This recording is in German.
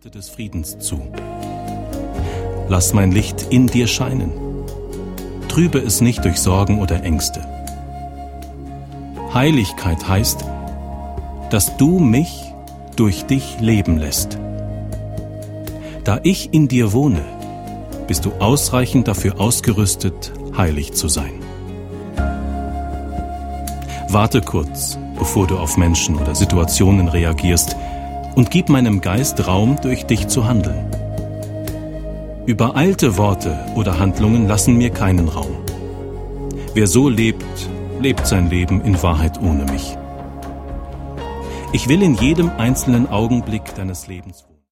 Worte des Friedens zu. Lass mein Licht in dir scheinen. Trübe es nicht durch Sorgen oder Ängste. Heiligkeit heißt, dass du mich durch dich leben lässt. Da ich in dir wohne, bist du ausreichend dafür ausgerüstet, heilig zu sein. Warte kurz, bevor du auf Menschen oder Situationen reagierst, und gib meinem Geist Raum, durch dich zu handeln. Übereilte Worte oder Handlungen lassen mir keinen Raum. Wer so lebt, lebt sein Leben in Wahrheit ohne mich. Ich will in jedem einzelnen Augenblick deines Lebens